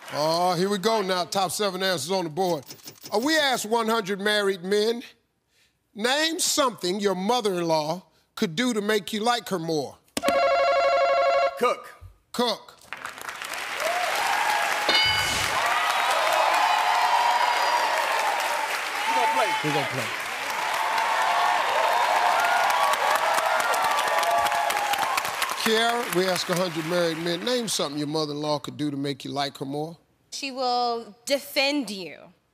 Oh, here we go now. Top 7 answers on the board. We asked 100 married men, name something your mother-in-law could do to make you like her more. Cook. Cook. We're gonna play. Kiara, we ask 100 married men, name something your mother-in-law could do to make you like her more. She will defend you.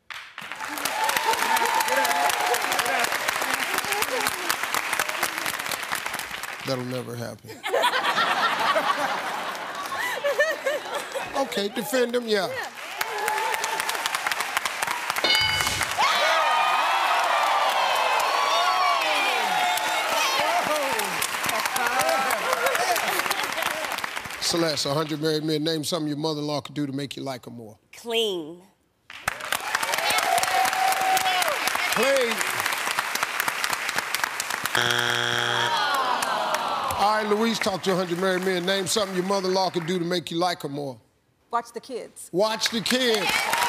That'll never happen. Okay, defend him, yeah. Celeste, 100 married men, name something your mother-in-law could do to make you like her more. Clean. Clean. All right, Louise, talk to 100 married men. Name something your mother-in-law could do to make you like her more. Watch the kids. Watch the kids.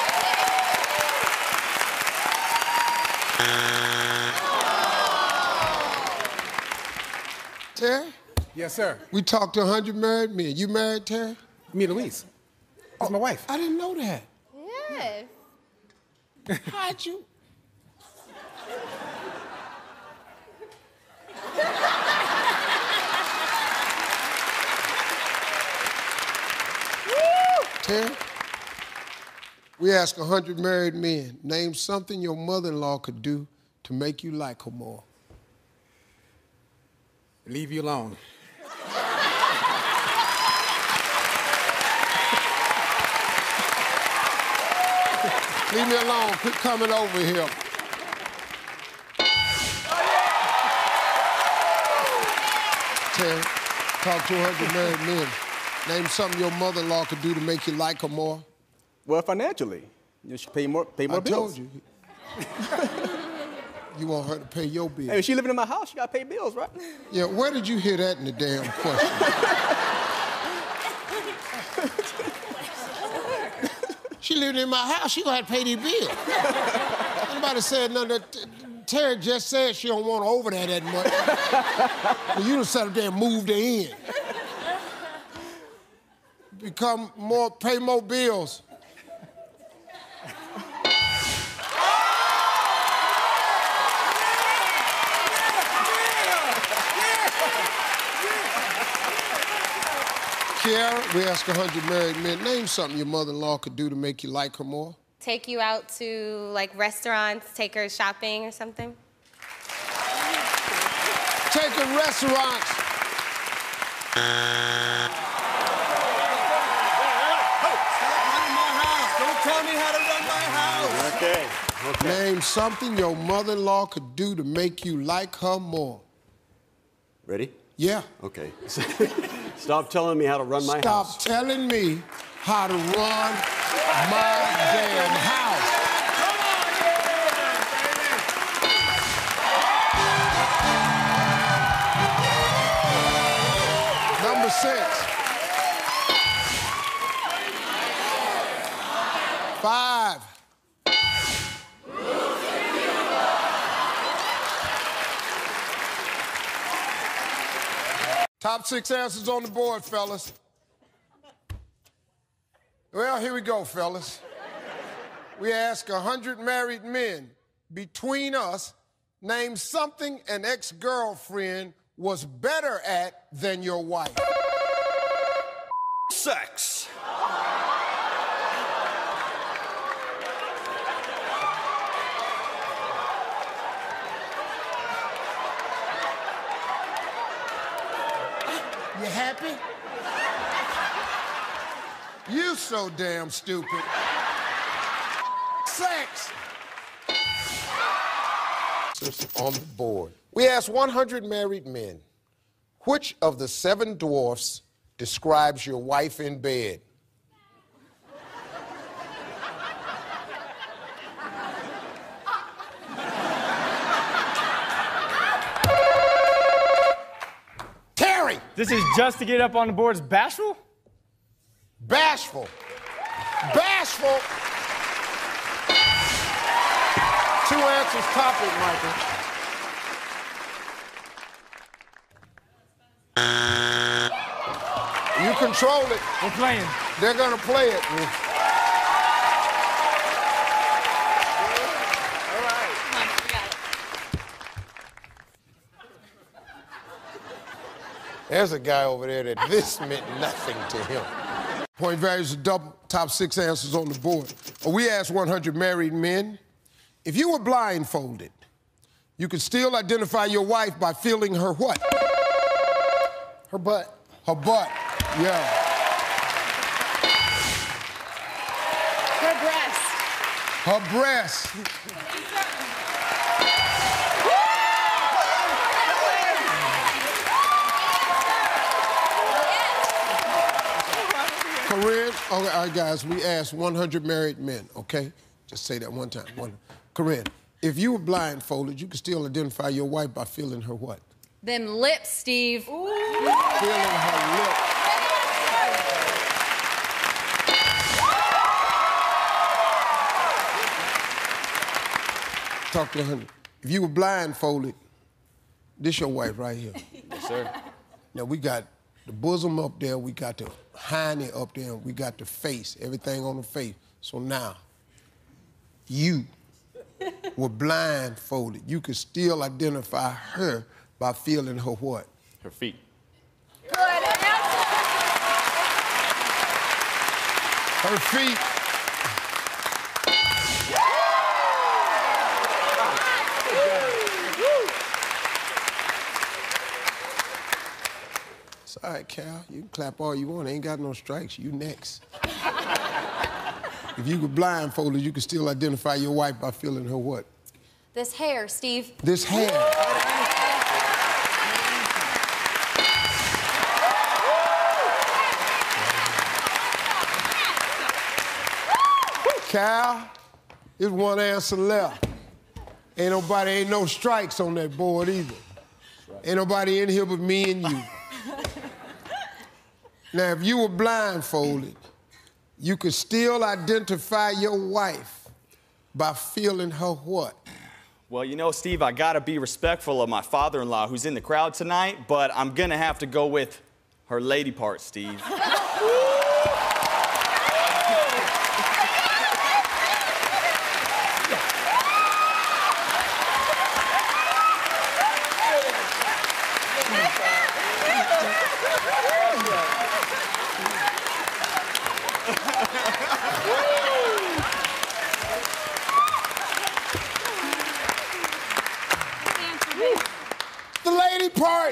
Terry? Yes, sir. We talked to 100 married men. You married, Terry? Me, Louise. That's my wife. I didn't know that. Yeah. How'd you? Terry, we ask 100 married men, name something your mother-in-law could do to make you like her more. Leave you alone. Leave me alone. Quit coming over here. Terry, talk to 100 married men. Name something your mother-in-law could do to make you like her more. Well, financially, you should pay more bills. I told you. You want her to pay your bills. Hey, if she living in my house, she got to pay bills, right? Yeah, where did you hear that in the damn question? She living in my house, she gonna have to pay these bills. Anybody said nothing. Terry just said she don't want her over there that much. Well, you done sat up there and moved her in. Pay more bills. Kiara, we ask 100 married men, name something your mother-in-law could do to make you like her more. Take you out to, like, restaurants, take her shopping or something. Take her restaurants. Don't tell me how to run my house. Okay. Name something your mother-in-law could do to make you like her more. Ready? Yeah. Okay. Stop telling me how to run my house. Stop telling me how to run my damn house. Number 6. 5. Top 6 answers on the board, fellas. Well, here we go, fellas. We ask 100 married men, between us, name something an ex-girlfriend was better at than your wife. Sex. You happy? You so damn stupid. Sex. On the board. We asked 100 married men, which of the 7 dwarfs describes your wife in bed? This is just to get up on the boards. Bashful? Bashful. Bashful. 2 answers topic, Michael. You control it. We're playing. They're gonna play it. There's a guy over there that this meant nothing to him. Point values are double, top 6 answers on the board. We asked 100 married men, if you were blindfolded, you could still identify your wife by feeling her what? Her butt. Her butt, yeah. Her breast. Her breast. Corinne, all right, guys, we asked 100 married men, okay? Just say that one time. Corinne, if you were blindfolded, you could still identify your wife by feeling her what? Them lips, Steve. Ooh. Feeling her lips. Talk to 100. If you were blindfolded, this your wife right here. Yes, sir. Now, we got the bosom up there, we got the hiney up there, and we got the face, everything on the face. So now, you were blindfolded. You could still identify her by feeling her what? Her feet. Good answer. Her feet. It's all right, Cal. You can clap all you want. Ain't got no strikes. You next. If you were blindfolded, you could still identify your wife by feeling her what? This hair, Steve. This hair. Cal, there's one answer left. Ain't no strikes on that board either. Ain't nobody in here but me and you. Now, if you were blindfolded, you could still identify your wife by feeling her what? Well, you know, Steve, I gotta be respectful of my father-in-law who's in the crowd tonight, but I'm gonna have to go with her lady part, Steve. The lady part.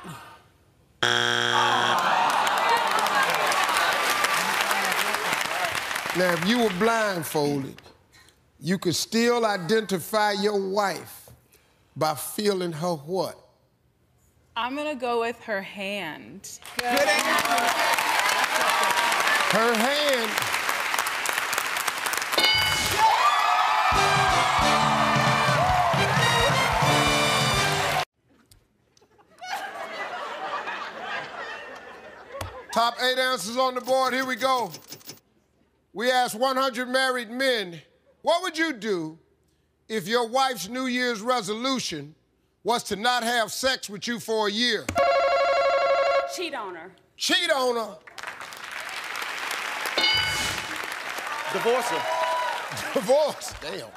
Now, if you were blindfolded, you could still identify your wife by feeling her what? I'm gonna go with her hand. Good answer. Her hand. Top 8 answers on the board. Here we go. We asked 100 married men, what would you do if your wife's New Year's resolution was to not have sex with you for a year? Cheat on her. Cheat on her. Divorce her. Divorce. Damn.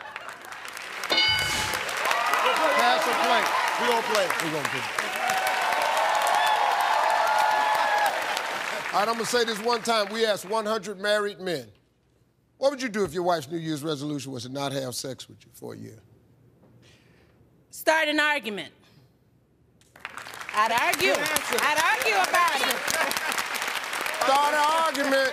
Pass or play? We gonna play. We gonna play. All right, I'm gonna say this one time. We asked 100 married men, what would you do if your wife's New Year's resolution was to not have sex with you for a year? Start an argument. I'd argue. I'd argue about it. Start an argument.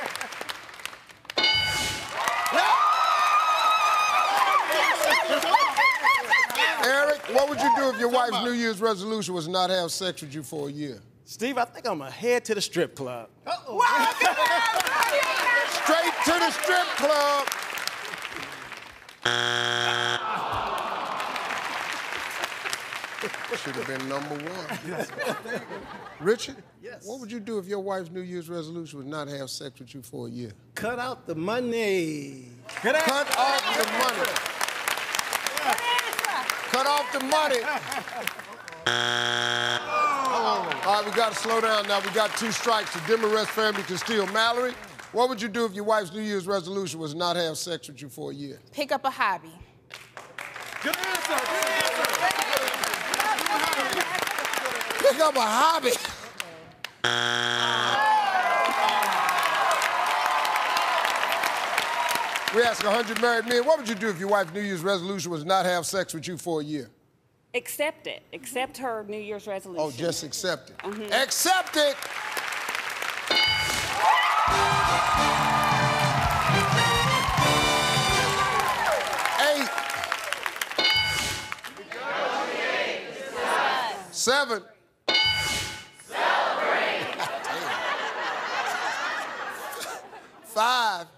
Eric, what would you do if your wife's New Year's resolution was to not have sex with you for a year? Steve, I think I'm gonna head to the strip club. Straight to the strip club. Should have been number one. Richard? Yes. What would you do if your wife's New Year's resolution was not have sex with you for a year? Cut out the money. Cut off the money. Cut off the money. All right, we got to slow down now. We got 2 strikes. The Demarest family can steal. Mallory, what would you do if your wife's New Year's resolution was not have sex with you for a year? Pick up a hobby. Good answer. Pick up a hobby. We ask 100 married men, what would you do if your wife's New Year's resolution was not have sex with you for a year? Accept it. Accept her New Year's resolution. Oh, just accept it. Accept it! Eight. 7. Celebrate. 5.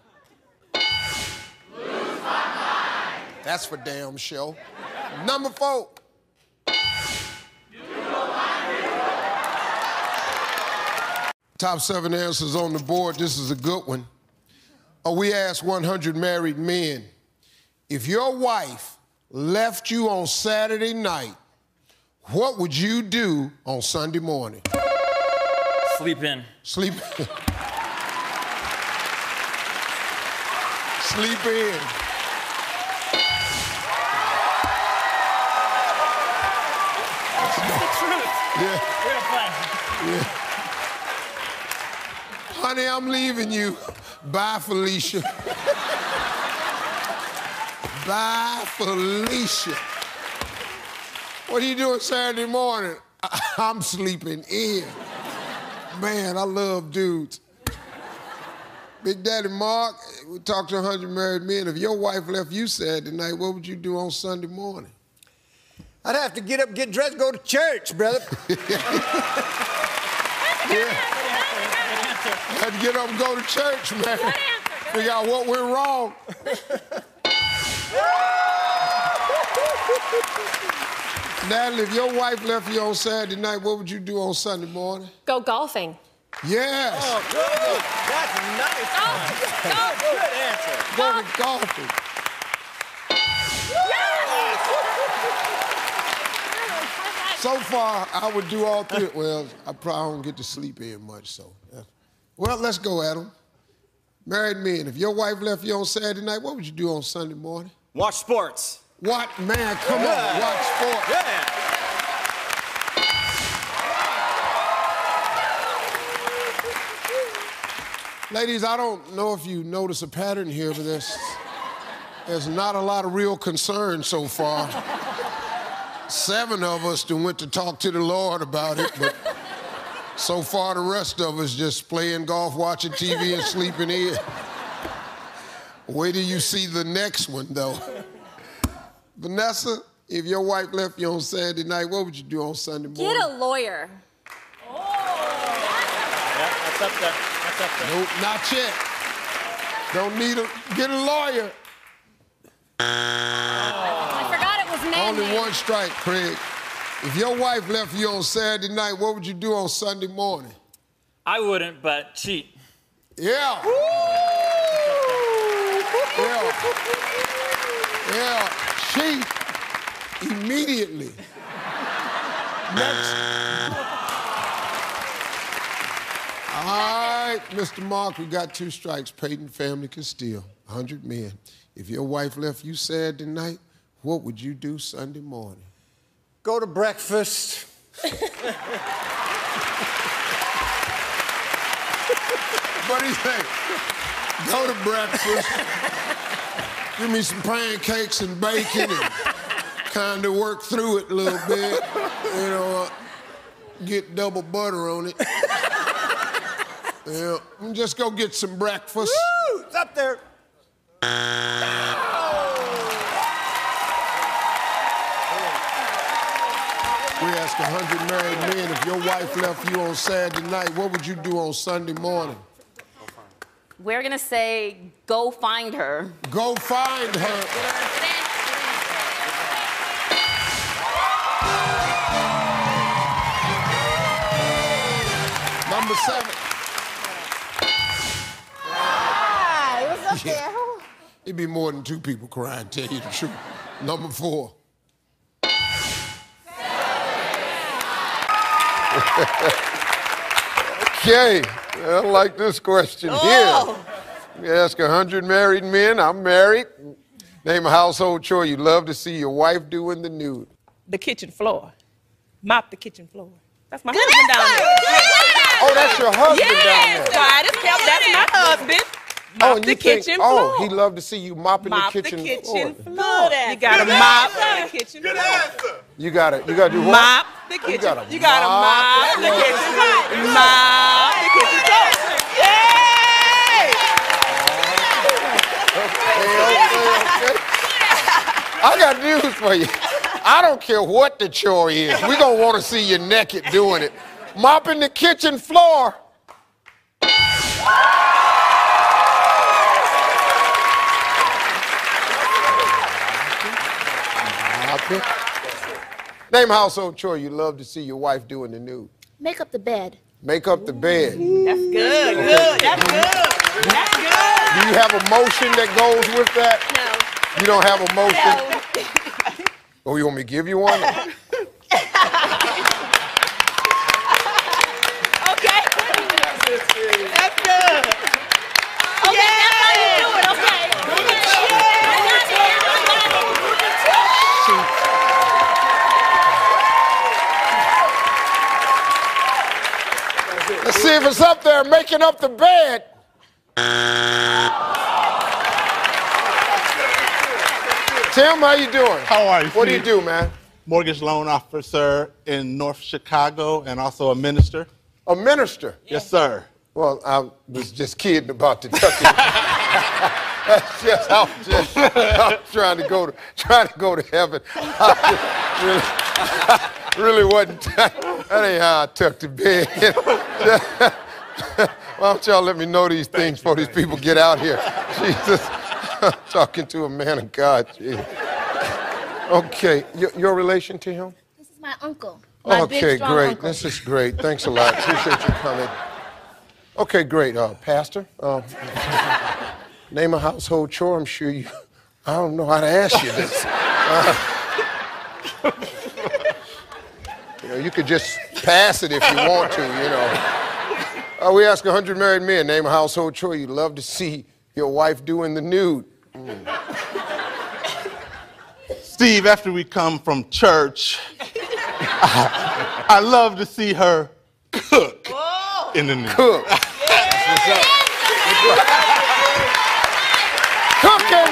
Lose my mind. That's for damn sure. Number 4. Top 7 answers on the board. This is a good one. We asked 100 married men, if your wife left you on Saturday night, what would you do on Sunday morning? Sleep in. Sleep in. Sleep in. That's the truth. Yeah. Real fun. Yeah. Honey, I'm leaving you. Bye, Felicia. Bye, Felicia. What are you doing Saturday morning? I'm sleeping in. Man, I love dudes. Big Daddy Mark, we talked to 100 married men. If your wife left you Saturday night, what would you do on Sunday morning? I'd have to get up, get dressed, go to church, brother. Yeah. Had to get up and go to church, man. Figure out what went wrong. Natalie, if your wife left you on Saturday night, what would you do on Sunday morning? Go golfing. Yes. Oh, good. That's nice. Good answer. Go to golfing. So far, I would do all 3. Well, I probably don't get to sleep in much, so. Yeah. Well, let's go, Adam. Married men, if your wife left you on Saturday night, what would you do on Sunday morning? Watch sports. What? Man, come on, watch sports. Yeah. Ladies, I don't know if you notice a pattern here, but there's not a lot of real concern so far. 7 of us done went to talk to the Lord about it, but so far the rest of us just playing golf, watching TV, and sleeping in. Wait till you see the next one, though. Vanessa, if your wife left you on Saturday night, what would you do on Sunday morning? Get a lawyer. Yeah, that's up there. That's up there. Nope, not yet. Don't need get a lawyer. I forgot it was man. Only 1 strike, Craig. If your wife left you on Saturday night, what would you do on Sunday morning? I wouldn't, but cheat. Yeah. Yeah. Yeah. Cheat immediately. Next. All right, Mr. Mark, we got 2 strikes. Peyton family can steal. 100 men. If your wife left you Saturday night, what would you do Sunday morning? Go to breakfast. What do you think? Go to breakfast. Give me some pancakes and bacon and kind of work through it a little bit. You know, get double butter on it. Yeah, and just go get some breakfast. Woo! It's up there. We asked 100 married men, if your wife left you on Saturday night, what would you do on Sunday morning? We're going to say, go find her. Go find her. Number 7. It was up there. It'd be more than 2 people crying, tell you the truth. Number 4. Okay, I like this question here. You ask 100 married men, I'm married. Name a household chore you love to see your wife do in the nude. The kitchen floor. Mop the kitchen floor. That's my husband down there. Oh, that's your husband down there. That's my husband. Mop the kitchen floor. Oh, he loved to see you mopping the kitchen floor. You gotta mop the kitchen floor. You gotta do what? Mop the kitchen. You gotta mop the kitchen floor. Mop the kitchen floor. Yay! Okay. I got news for you. I don't care what the chore is. We're gonna want to see you naked doing it. Mopping the kitchen floor. Name a household chore you love to see your wife do in the nude. Make up the bed. Make up the bed. That's good. Good. That's good. That's good. Do you have a motion that goes with that? No. You don't have a motion? No. Oh, you want me to give you one? Okay. That's good. Okay, that's how you do it, okay? Let's see if it's up there, making up the bed. Tim, how you doing? How are you? What do you do, man? Mortgage loan officer in North Chicago and also a minister. A minister? Yes, sir. Well, I was just kidding about the ducking. That's just, I was trying to go to heaven. I really wasn't. That ain't how I tucked the bed. Why don't y'all let me know these things before these people get out here? Jesus, I'm talking to a man of God. Jesus. Okay, your relation to him? This is my uncle. Okay, great. This is great. Thanks a lot. Appreciate you coming. Okay, great. Pastor, name a household chore. I'm sure you, I don't know how to ask you this. You could just pass it if you want to, we ask 100 married men, name a household chore you'd love to see your wife do in the nude. Steve, after we come from church, I love to see her cook in the nude. Cook. Cooking.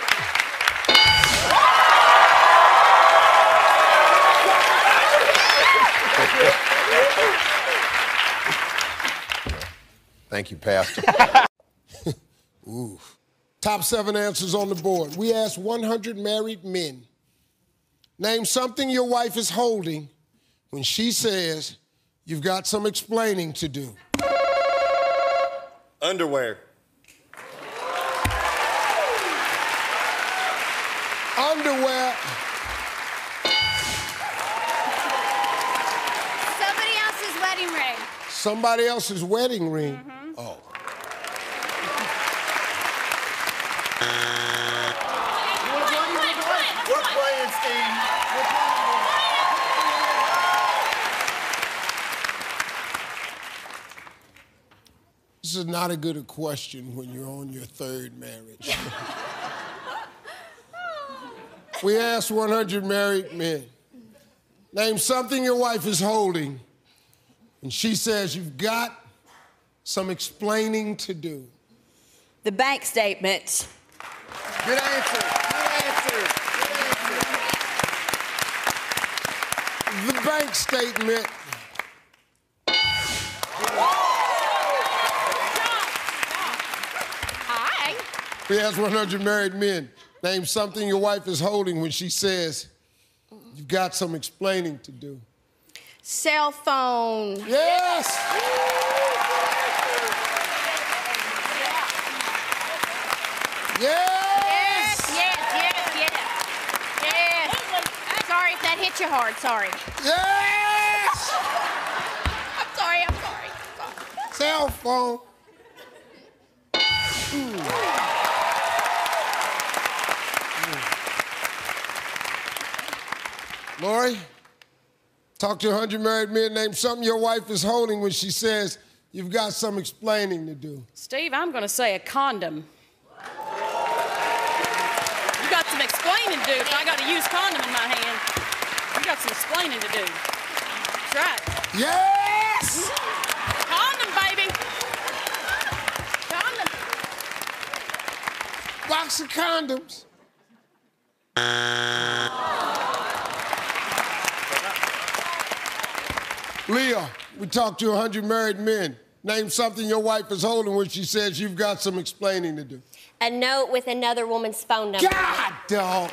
Thank you, Pastor. Ooh. Top 7 answers on the board. We asked 100 married men, name something your wife is holding when she says you've got some explaining to do. Underwear. Underwear. Somebody else's wedding ring. Somebody else's wedding ring. Mm-hmm. Oh. We're playing, Steve. This is not a good question when you're on your 3rd marriage. We asked 100 married men, name something your wife is holding, and she says you've got some explaining to do. The bank statement. Good answer. Good answer. Good answer. The bank statement. Hi. We asked 100 married men, name something your wife is holding when she says you've got some explaining to do. Cell phone. Yes! Yes! Yes. Sorry if that hit you hard, sorry. Yes! I'm sorry. Cell phone. Lori, talk to 100 married men. Name something your wife is holding when she says you've got some explaining to do. Steve, I'm going to say a condom. You got some explaining to do if I got a used condom in my hand. You got some explaining to do. That's right. Yes! Condom, baby. Condom. Box of condoms. Leah, we talked to 100 married men. Name something your wife is holding when she says you've got some explaining to do. A note with another woman's phone number. God, dog.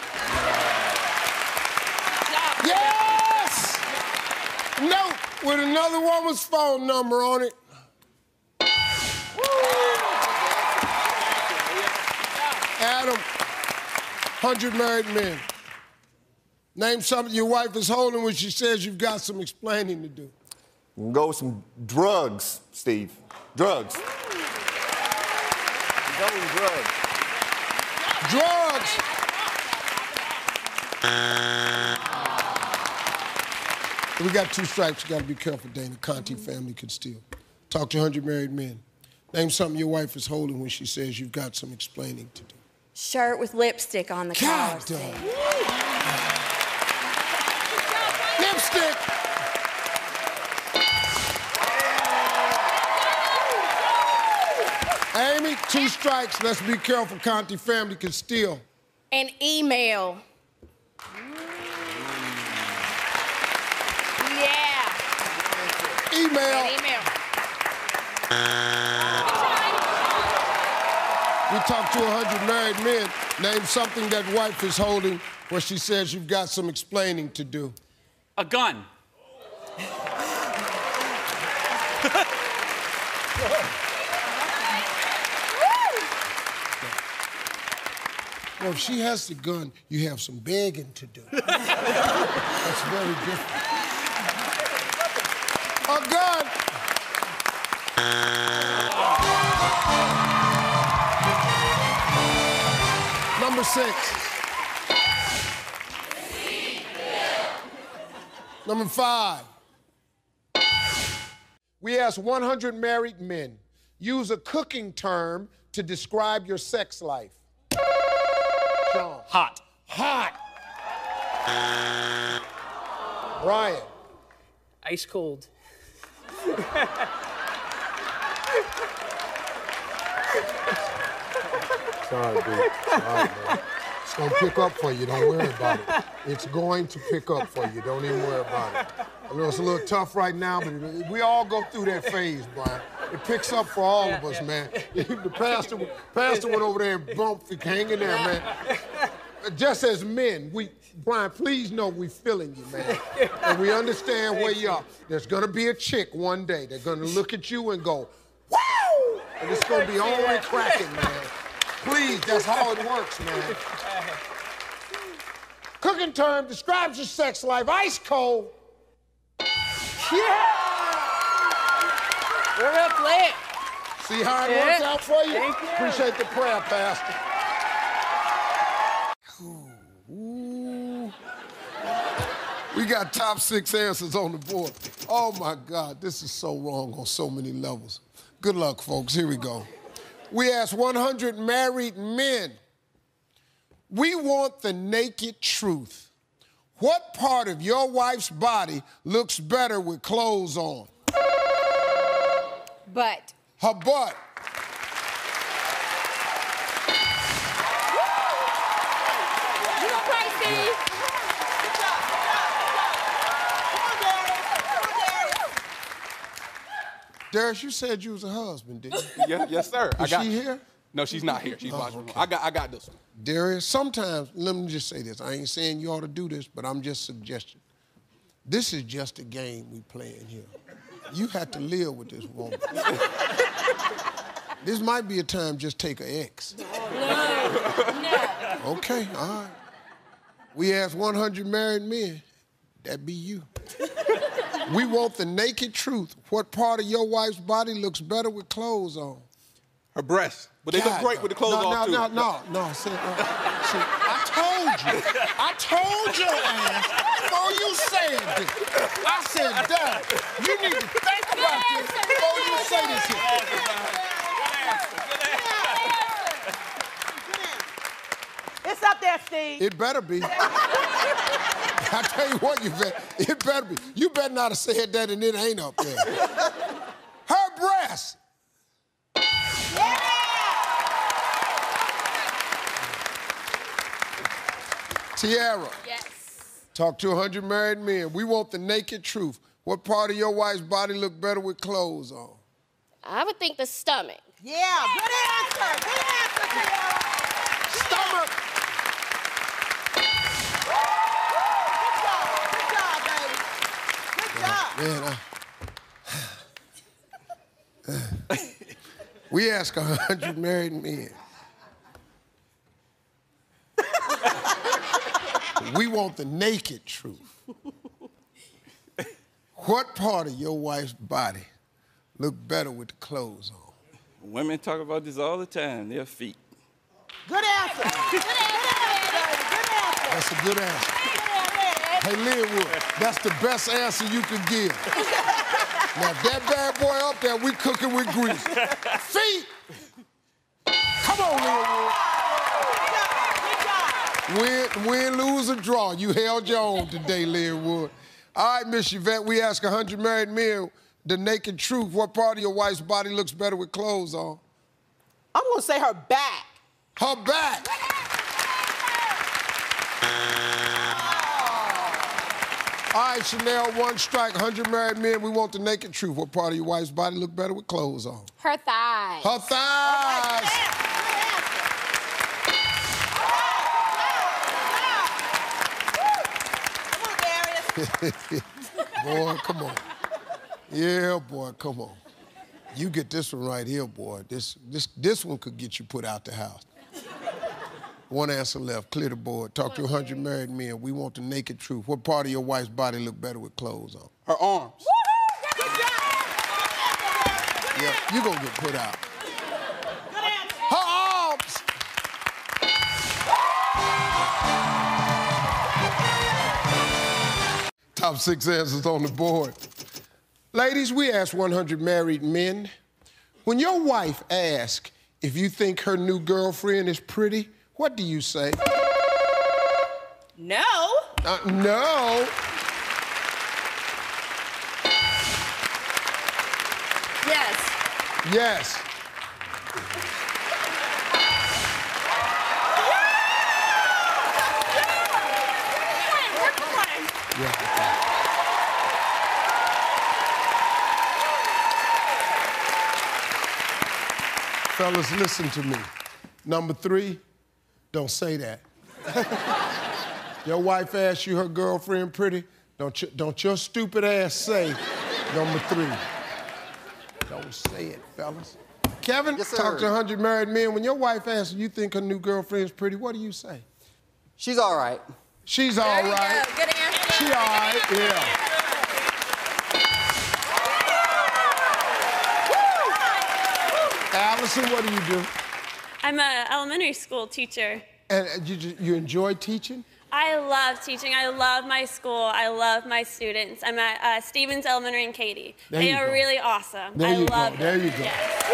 Yes! Note with another woman's phone number on it. Adam, 100 married men. Name something your wife is holding when she says you've got some explaining to do. We can go with some drugs, Steve. Drugs. Go with drugs. Drugs. We got 2 strikes. You got to be careful, Dana. Conti family could steal. Talk to 100 married men. Name something your wife is holding when she says you've got some explaining to do. Shirt with lipstick on the collar. God, dog. Lipstick. Amy, 2 strikes. Let's be careful. Conti family can steal. An email. Yeah. Email. An email. We talked to 100 married men. Name something that wife is holding where she says you've got some explaining to do. A gun. Well, if she has the gun, you have some begging to do. That's very different. A gun. Number 6. Number 5. We asked 100 married men, use a cooking term to describe your sex life. Sean. Hot. Hot. Brian. Ice cold. Sorry, dude. Sorry, man. It's gonna pick up for you. Don't worry about it. It's going to pick up for you. Don't even worry about it. I know it's a little tough right now, but we all go through that phase, Brian. It picks up for all of us, man. The pastor went over there and bumped, hang in there, man. Just as men, Brian, please know we feeling you, man. And we understand where you are. There's gonna be a chick one day. They're gonna look at you and go, wow! And it's gonna be only cracking, man. Please, that's how it works, man. Cooking term describes your sex life. Ice cold. Yeah! We're real clear. See how it works out for you? Thank you. Appreciate the prayer, Pastor. Ooh. We got top 6 answers on the board. Oh, my God, this is so wrong on so many levels. Good luck, folks. Here we go. We asked 100 married men. We want the naked truth. What part of your wife's body looks better with clothes on? Butt. Her butt. You go crazy. Darius, you said you was a husband, didn't you? Yes, sir. Is she here? No, she's not here. She's watching. Okay. I got this one. Darius, sometimes, let me just say this. I ain't saying you ought to do this, but I'm just suggesting. This is just a game we playing here. You have to live with this woman. This might be a time just take an X. No. Okay, all right. We asked 100 married men. That be you. We want the naked truth. What part of your wife's body looks better with clothes on? Her breasts. But they look great with the clothes on, too. No. See, I told your ass before you said this. I said, Dad, you need to think about this before you say this here. It's up there, Steve. It better be. I tell you what, it better be. You better not have said that and it ain't up there. Her breasts. Tiara. Yes. Talk to 100 married men. We want the naked truth. What part of your wife's body look better with clothes on? I would think the stomach. Yeah, good answer. Good answer, Tiara. Stomach. Good job, baby. Good job. Man, we ask 100 married men. We want the naked truth. What part of your wife's body look better with the clothes on? Women talk about this all the time, their feet. Good answer. Good answer. That's a good answer. Hey, Linwood, that's the best answer you could give. Now, if that bad boy up there, we cooking with grease. Feet! Come on, Linwood. Win, lose, or draw. You held your own today, Linwood. All right, Miss Yvette, we ask 100 married men the naked truth. What part of your wife's body looks better with clothes on? I'm going to say her back. Her back. All right, Chanel, one strike, 100 married men. We want the naked truth. What part of your wife's body look better with clothes on? Her thighs. Her thighs. Boy, come on. Yeah, boy, come on. You get this one right here, boy. This one could get you put out the house. One answer left. Clear the board. Talk to 100 married men. We want the naked truth. What part of your wife's body look better with clothes on? Her arms. Yeah, you're gonna get put out. Her arms. Top 6 answers on the board. Ladies, we asked 100 married men. When your wife asks if you think her new girlfriend is pretty, what do you say? No. No. Yes. Yes. Fellas, listen to me. Number 3, don't say that. Your wife asks you her girlfriend pretty, don't your stupid ass say number 3. Don't say it, fellas. Kevin, yes, sir. Talk to 100 married men. When your wife asks you think her new girlfriend's pretty, what do you say? She's all right. She's all right. Good answer. She all right, yeah. Allison, what do you do? I'm an elementary school teacher. And you enjoy teaching? I love teaching. I love my school. I love my students. I'm at Stevens Elementary in Katy. They are really awesome. There I you love go. them. There you go. Yes.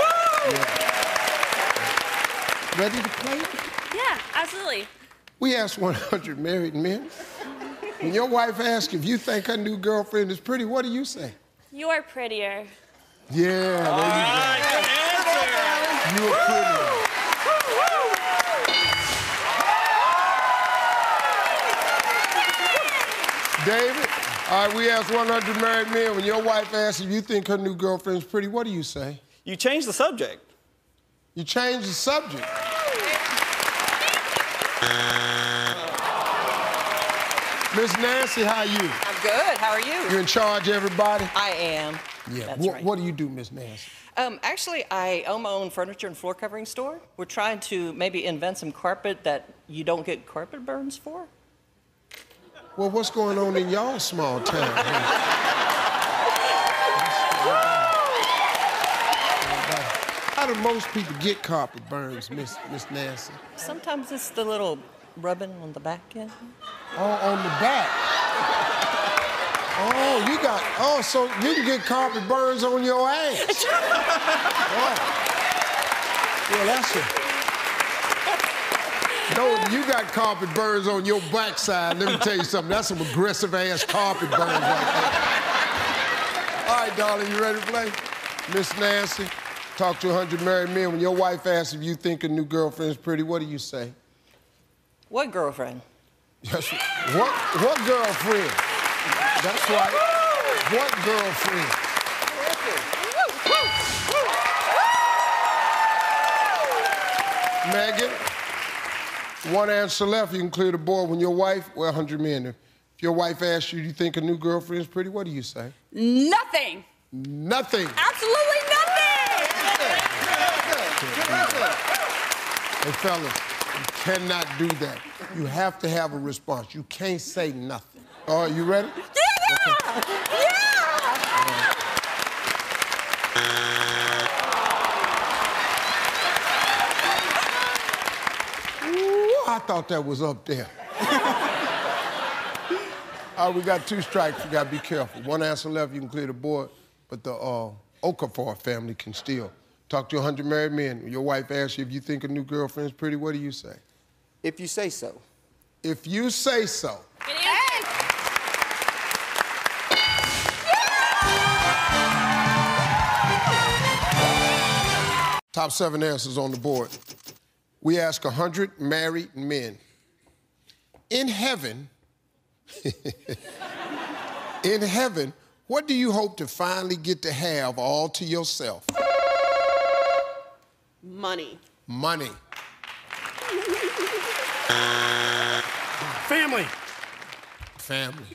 Yeah. Ready to play? Yeah, absolutely. We asked 100 married men. When your wife asks if you think her new girlfriend is pretty, what do you say? You're prettier. Yeah, there you go. You're prettier. David, all right, we asked 100 married men. When your wife asks if you think her new girlfriend's pretty, what do you say? You change the subject. You change the subject. Miss Nancy, how are you? I'm good. How are you? You in charge of everybody? I am. Yeah. That's right. What do you do, Miss Nancy? Actually, I own my own furniture and floor covering store. We're trying to maybe invent some carpet that you don't get carpet burns for. Well, what's going on in y'all small town? do most people get carpet burns, Miss Nancy? Sometimes it's the little rubbing on the back end. Oh, on the back. So you can get carpet burns on your ass. Oh. Well, that's it. No, you got carpet burns on your backside. Let me tell you something. That's some aggressive-ass carpet burns right there. All right, darling, you ready to play? Miss Nancy, talk to 100 married men. When your wife asks if you think a new girlfriend is pretty, what do you say? What girlfriend? Yes, what girlfriend? That's right. What girlfriend? Megan, one answer left. You can clear the board. When your wife, well, 100 men. If your wife asks you, do you think a new girlfriend is pretty, what do you say? Nothing. Nothing. Absolutely nothing. Hey, fellas, you cannot do that. You have to have a response. You can't say nothing. All right, you ready? Yeah! Okay. Ooh, I thought that was up there. All right, we got 2 strikes. You gotta be careful. One answer left, you can clear the board, but the Okafor family can still. Talk to 100 married men. When your wife asks you if you think a new girlfriend is pretty, what do you say? If you say so. If you say so. Top 7 answers on the board. We ask 100 married men. In heaven, what do you hope to finally get to have all to yourself? Money. Money. Family. Family.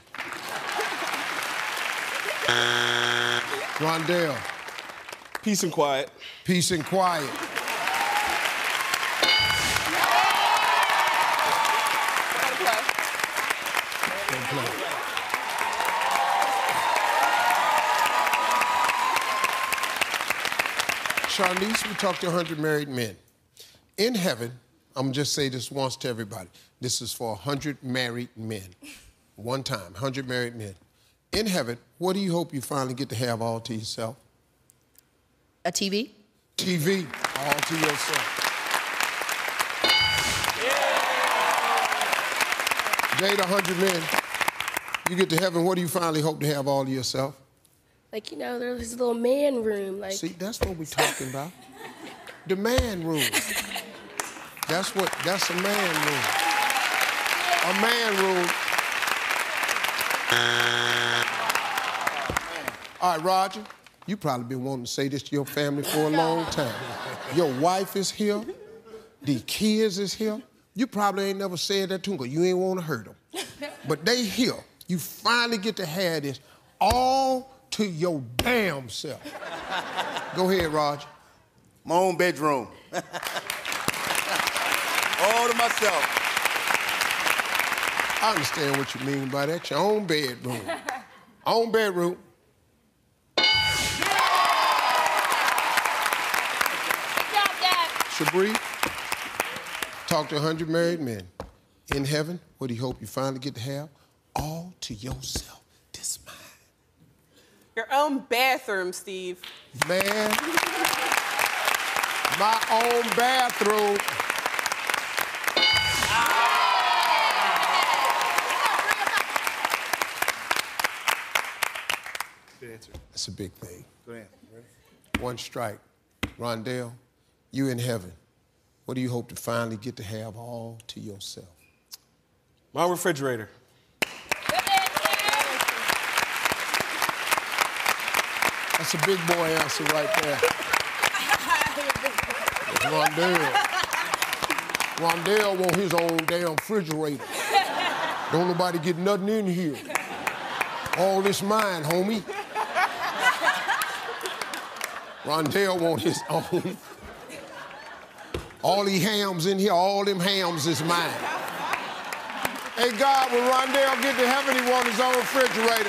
Rondell. Peace and quiet. Peace and quiet. Charlize, we talked to 100 married men. In heaven, I'm gonna just say this once to everybody. This is for 100 married men. One time, 100 married men. In heaven, what do you hope you finally get to have all to yourself? A TV? TV, all to yourself. Jade, 100 men. You get to heaven, what do you finally hope to have all to yourself? Like, you know, there's this little man room. Like, see, that's what we're talking about. The man room. That's a man room. A man room. All right, Roger, you probably been wanting to say this to your family for a long time. Your wife is here. The kids is here. You probably ain't never said that to them because you ain't want to hurt them. But they here. You finally get to have this all to your damn self. Go ahead, Roger. My own bedroom. All to myself. I understand what you mean by that. Your own bedroom. Own bedroom. Shabri, talk to 100 married men. In heaven, what do you hope you finally get to have? All to yourself. This mine. Your own bathroom, Steve. Man. My own bathroom. Good answer. That's a big thing. Good answer. Ready? One strike. Rondell, you in heaven. What do you hope to finally get to have all to yourself? My refrigerator. That's a big boy answer right there. Rondell. Rondell want his own damn refrigerator. Don't nobody get nothing in here. All this mine, homie. Rondell want his own. All the hams in here, all them hams is mine. Hey, God, when Rondell get to heaven, he want his own refrigerator.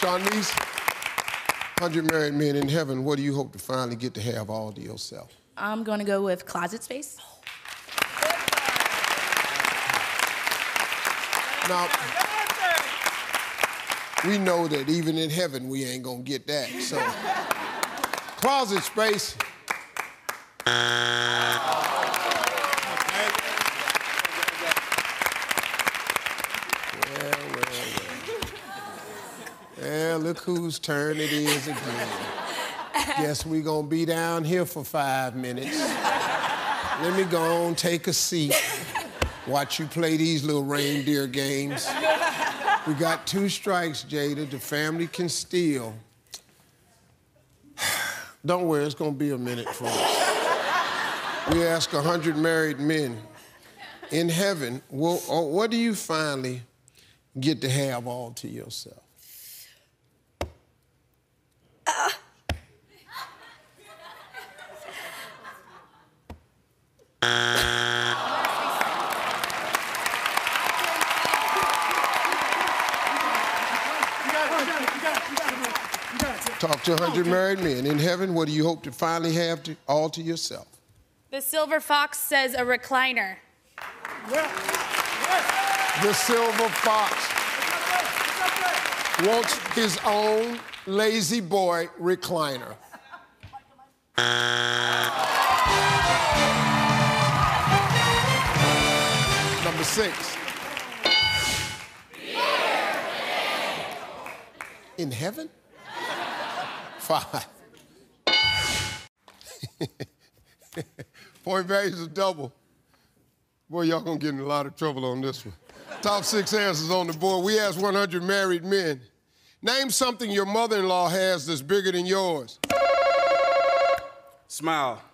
Shawnice, 100 married men in heaven, what do you hope to finally get to have all to yourself? I'm going to go with closet space. Now, we know that even in heaven, we ain't gonna get that, so. Closet space. Well, look whose turn it is again. Guess we gonna be down here for 5 minutes. Let me go on, take a seat. Watch you play these little reindeer games. We got 2 strikes, Jada. The family can steal. Don't worry, it's gonna be a minute for us. We ask 100 married men in heaven, what do you finally get to have all to yourself? Talk to 100 married men. In heaven, what do you hope to finally have all to yourself? The silver fox says a recliner. The silver fox wants his own lazy boy recliner. Number 6. In heaven? 5. Point values are double. Boy, y'all gonna get in a lot of trouble on this one. Top 6 answers on the board. We asked 100 married men. Name something your mother-in-law has that's bigger than yours. Smile.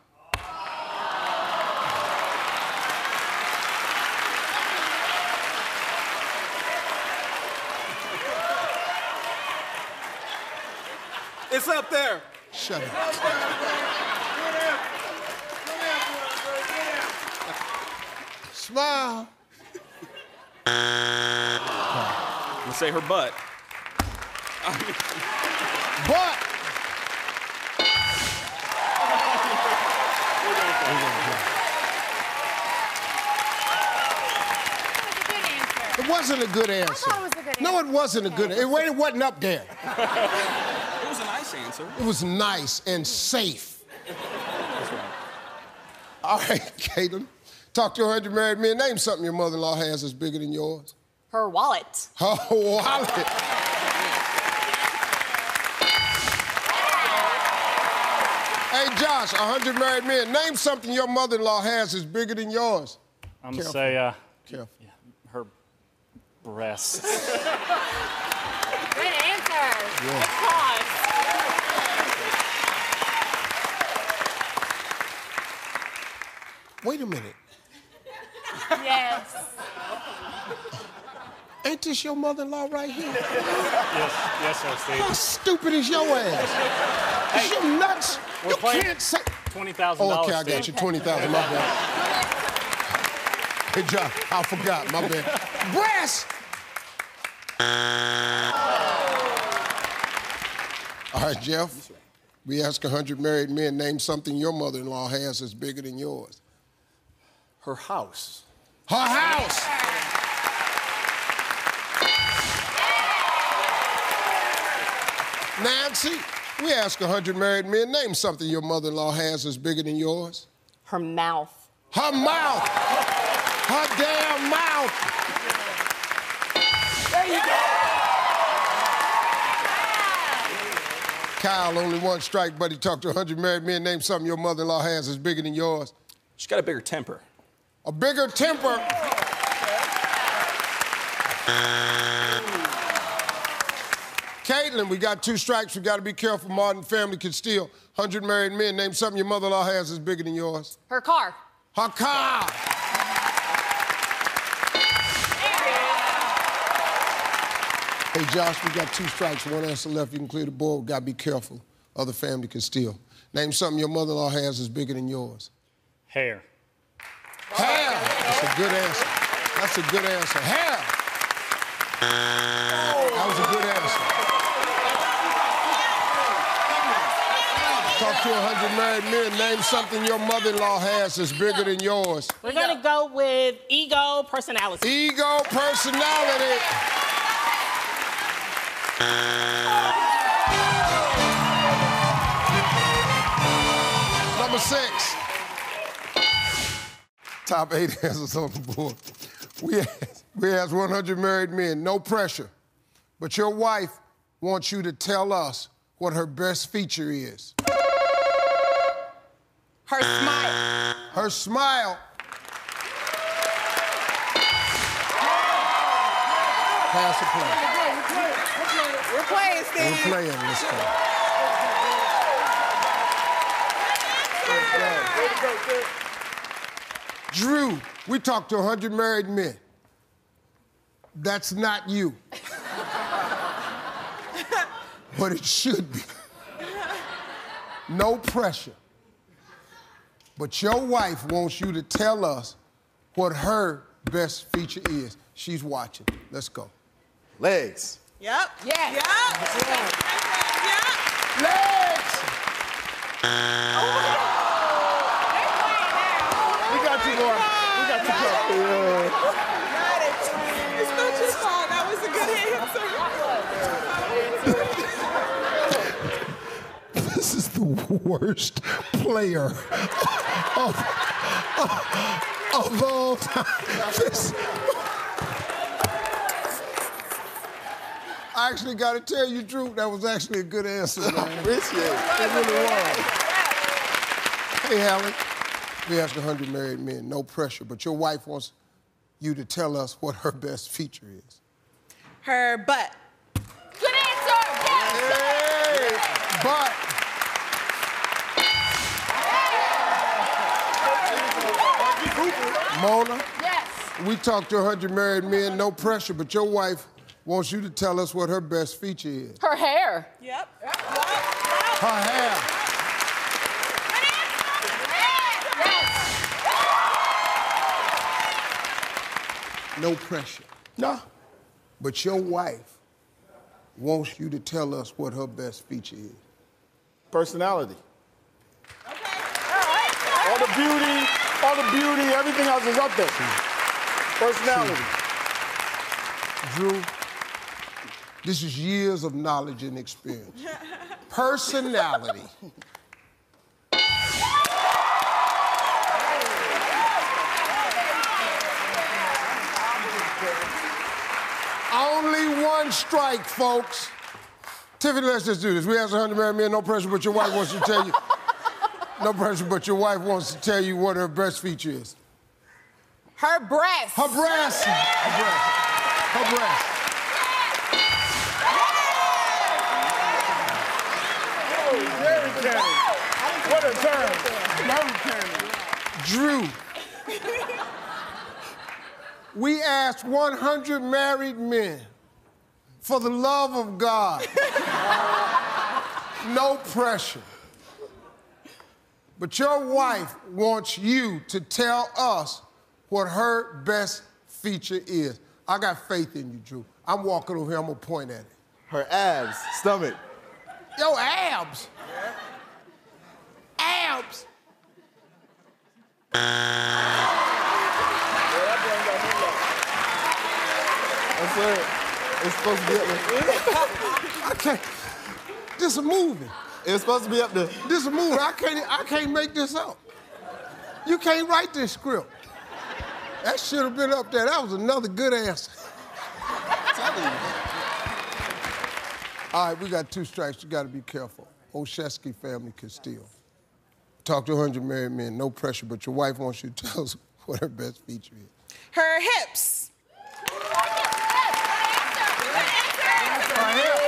It's up there. Shut up. Smile. I'm gonna say her butt. Butt. It wasn't a good answer. I thought it was a good answer. No, it wasn't a good answer. It wasn't up there. It was a nice answer. It was nice and safe. All right, Caitlin. Talk to 100 married men. Name something your mother-in-law has that's bigger than yours. Her wallet. Her wallet. Hey, Josh, 100 married men. Name something your mother-in-law has that's bigger than yours. I'm going to say, Careful. Yeah, her breasts. Great answer. Yeah. Applause. Wait a minute. Yes. Ain't this your mother-in-law right here? Yes, sir, Steve. How stupid is your ass? Is you nuts? We're You playing can't say... $20,000. Oh, okay, I got Steve. you. 20,000, my bad. Hey, John, I forgot, my bad. Brass! All right, Jeff. We ask 100 married men, name something your mother-in-law has that's bigger than yours. Her house. Her house! Nancy, we ask 100 married men, name something your mother-in-law has that's bigger than yours. Her mouth. Her mouth! Her damn mouth! There you go. Kyle, only one strike, buddy. Talk to 100 married men, name something your mother-in-law has that's bigger than yours. She's got a bigger temper. A bigger temper. Caitlin, we got 2 strikes. We got to be careful. Martin family can steal. 100 married men. Name something your mother-in-law has that's bigger than yours. Her car. Her car. Hey, Josh, we got 2 strikes. 1 answer left. You can clear the board. We got to be careful. Other family can steal. Name something your mother-in-law has that's bigger than yours. Hair. Hair. That's a good answer. That's a good answer. Hair. That was a good answer. Talk to 100 married men. Name something your mother-in-law has that's bigger than yours. We're going to go with ego, personality. Ego, personality. Number 6. Top 8 answers on the board. We asked 100 married men, no pressure, but your wife wants you to tell us what her best feature is. Her smile. Her smile. Pass the play. We're playing, Steve. We're playing. Let's go. Drew, we talked to 100 married men. That's not you. But it should be. No pressure. But your wife wants you to tell us what her best feature is. She's watching. Let's go. Legs. Yep. Yeah. Yep. Yeah. Legs! We got you, boy. We got you, boy. It's not your fault. That was a good answer. This is the worst player of all time. I actually got to tell you, Drew, that was actually a good answer, man. Appreciate it. It really was. Hey, Hallie, we asked 100 married men, no pressure, but your wife wants you to tell us what her best feature is. Her butt. Good answer. Yes. Hey, but. Mona? Yes. We talked to 100 married men, no pressure, but your wife wants you to tell us what her best feature is. Her hair. Yep. Her hair. No pressure. No. But your wife wants you to tell us what her best feature is. Personality. All the beauty, everything else is up there. Personality. Drew, this is years of knowledge and experience. Personality. Only one strike, folks. Tiffany, let's just do this. We asked 100 married men, no pressure, but your wife wants to tell you. No pressure, but your wife wants to tell you what her best feature is. Her breast. Her breast. Her breast. Her breast. Very canny. What a turn. Very canny. Drew. We asked 100 married men, for the love of God, no pressure. But your wife wants you to tell us what her best feature is. I got faith in you, Drew. I'm walking over here, I'm gonna point at it. Her abs, stomach. Yo, abs. Abs. That's it. It's supposed to be up there. I can't. This is a movie. It's supposed to be up there. This is a movie. I can't make this up. You can't write this script. That should have been up there. That was another good answer. All right, we got 2 strikes. You got to be careful. Olszewski family can steal. Talk to 100 married men. No pressure, but your wife wants you to tell us what her best feature is. Her hips. Her hips.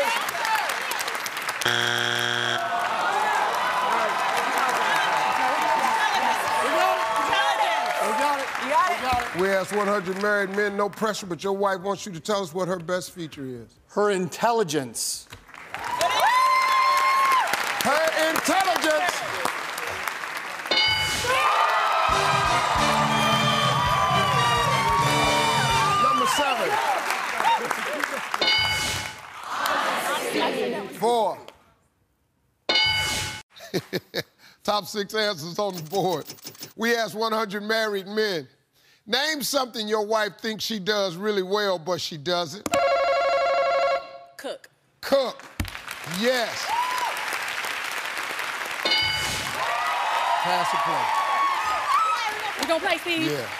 We asked 100 married men, no pressure, but your wife wants you to tell us what her best feature is. Her intelligence. Her intelligence. Number 7. 4. Top 6 answers on the board. We asked 100 married men. Name something your wife thinks she does really well, but she doesn't. Cook. Cook. Yes. Pass the play. We gonna play, Steve? Yeah.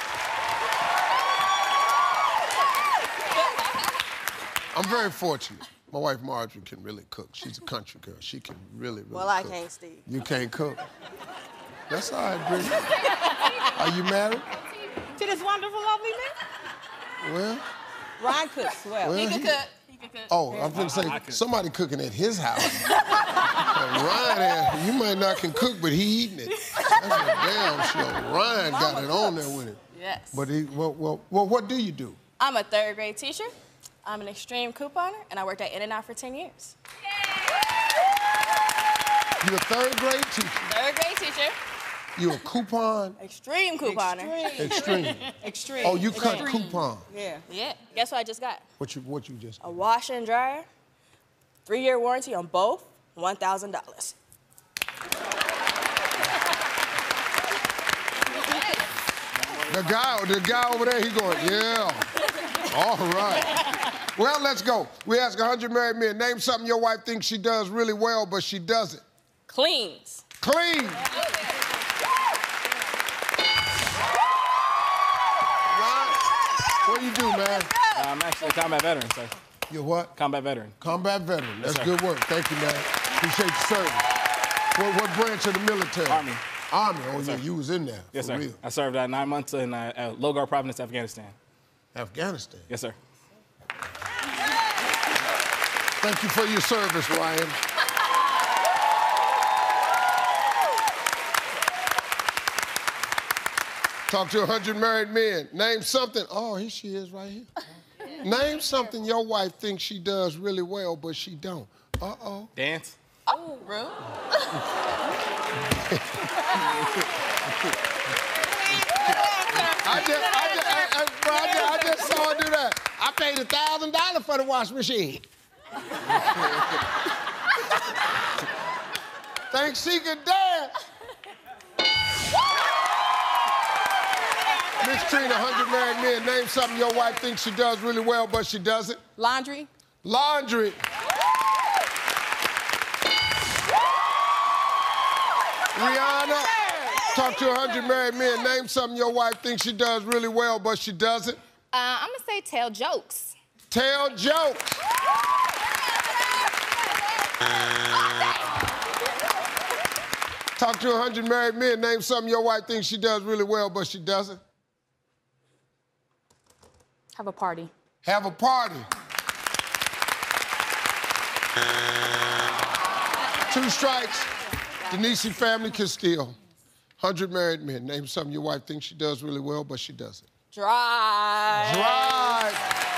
I'm very fortunate. My wife Marjorie can really cook. She's a country girl. She can really Well, I cook. can't, Steve. You can't cook. That's all right, Brittany. Are you married? To this wonderful, lovely man? Well. Ryan cooks well. He can cook. Oh, I'm gonna say somebody cooking at his house. Ryan, you might not can cook, but he eating it. That's a damn sure. Ryan got it on there with him. Yes. But well, what do you do? I'm a 3rd grade teacher. I'm an extreme couponer, and I worked at In-N-Out for 10 years. You're a 3rd grade teacher. 3rd grade teacher. You're a coupon. Extreme couponer. Extreme. Extreme. Oh, you cut coupon. Yeah. Yeah. Guess what I just got? What you just? A washer and dryer, 3-year warranty on both, $1,000. The guy over there, he going, yeah. All right. Well, let's go. We ask 100 married men, name something your wife thinks she does really well, but she doesn't. Cleans. Clean. What do you do, man? I'm actually a combat veteran, sir. You're what? Combat veteran. Combat veteran. That's Yes, good work. Thank you, man. Appreciate your service. What branch of the military? Army. Army. Oh, Yes, yeah, sir. you was in there. Yes, for sir. real. I served 9 months in Logar Province, Afghanistan. Afghanistan? Yes, sir. Thank you for your service, Ryan. Talk to 100 married men. Name something. Oh, here she is right here. Name something your wife thinks she does really well, but she don't. Uh-oh. Dance. Oh, rude. I just saw her do that. I paid $1,000 for the wash machine. Thinks she can dance. Miss Trina, 100 married men, name something your wife thinks she does really well, but she doesn't. Laundry. Laundry. Rihanna, talk to 100 married men, name something your wife thinks she does really well, but she doesn't. I'm gonna say tell jokes. Tell jokes. Talk to 100 married men, name something your wife thinks she does really well, but she doesn't. Have a party. Have a party. 2 strikes. Denise family can steal. 100 married men, name something your wife thinks she does really well, but she doesn't. Drive. Drive.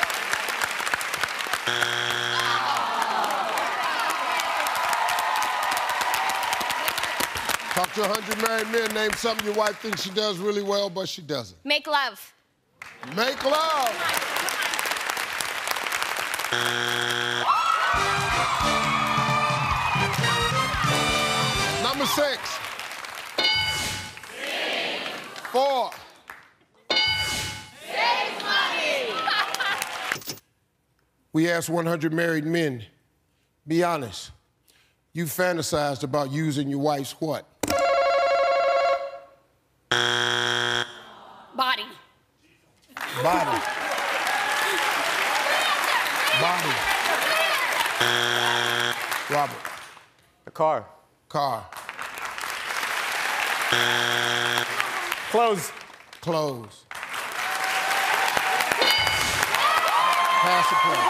Talk to 100 married men, name something your wife thinks she does really well, but she doesn't. Make love. Make love. Number 6. 4. We asked 100 married men, be honest, you fantasized about using your wife's what? Body. Body. Body. Robert. A car. Car. Clothes. Clothes. Pass the play.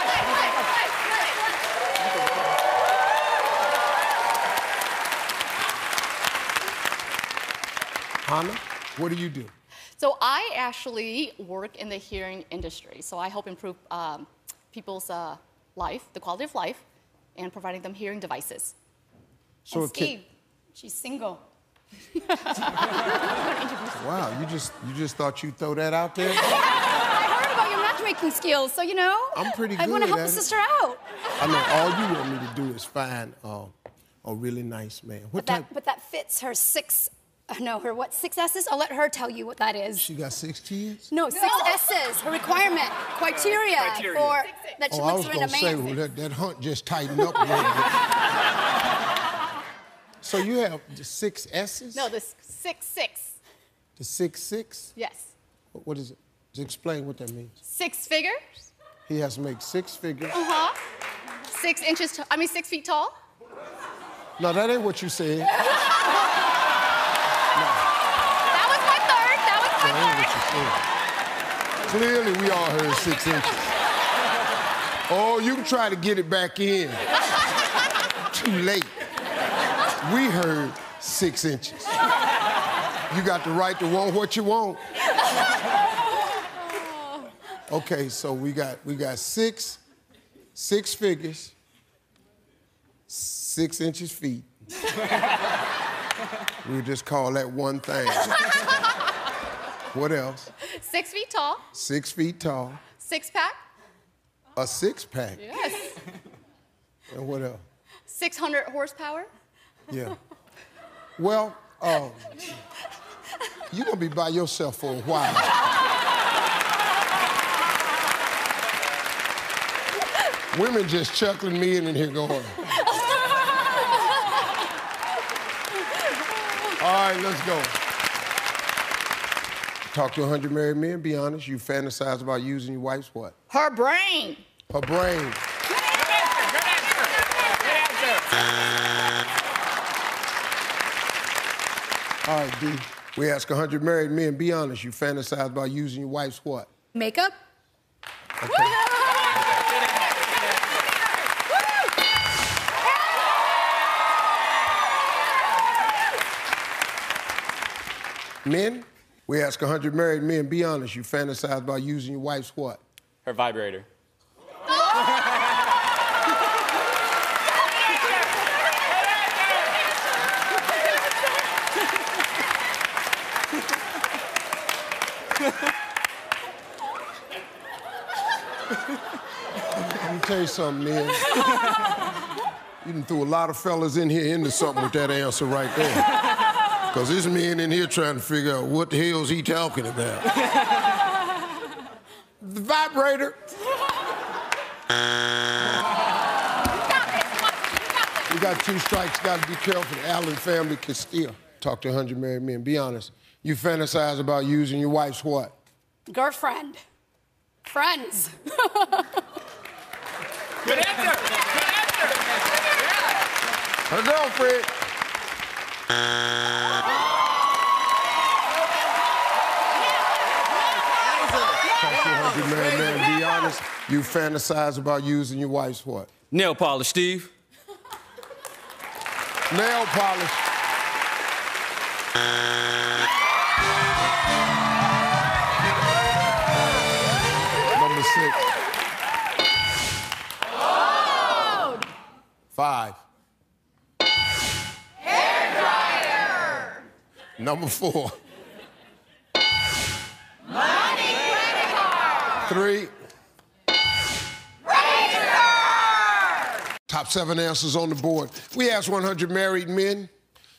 Hannah, what do you do? So I actually work in the hearing industry. So I help improve people's life, the quality of life, and providing them hearing devices. So and Steve, she's single. Wow, you just thought you'd throw that out there? I heard about your matchmaking skills, so you know. I'm pretty I want to good help at a it. sister out. I know all you want me to do is find a Oh, really nice man. What But type? that fits her six S's? I'll let her tell you what that is. She got 6 kids? No, 6 S's. Her requirement, criteria for that she I looks was for in a gonna say, man. well, that hunt just tightened up a little bit. So you have the 6 S's? No, the 6. The 6. Yes. What is it? Just explain what that means. 6 figures. He has to make 6 figures. 6 inches. 6 feet tall. No, that ain't what you said. That was my third. That ain't what you said. Clearly, we all heard 6 inches. Oh, you can try to get it back in. Too late. We heard 6 inches. You got the right to want what you want. Okay, so we got 6 figures, 6 inches feet. We'll just call that one thing. What else? 6 feet tall. 6 feet tall. 6-pack. A 6-pack. Yes. And what else? 600 horsepower. Yeah. Well, you're gonna be by yourself for a while. Women just chuckling me in here going. All right, let's go. Talk to 100 married men, be honest. You fantasize about using your wife's what? Her brain. Her brain. All right, D. We ask 100 married men, be honest. You fantasize about using your wife's what? Makeup. Okay. Men, we ask 100 married men, be honest. You fantasize about using your wife's what? Her vibrator. Let me tell you something, man. You done threw a lot of fellas in here into something with that answer right there. Because this man in here trying to figure out what the hell's he talking about. The vibrator. We got 2 strikes, got to be careful. The Allen family can still talk to 100 married men. Be honest. You fantasize about using your wife's what? Girlfriend. Friends. Good answer. Good answer. Her girlfriend. Talk to 100 married men. Be honest. You fantasize about using your wife's what? Nail polish, Steve. Nail polish. Number 6. 5. Hairdryer. Number 4. Money credit card. 3. Razor. Top 7 answers on the board. We asked 100 married men.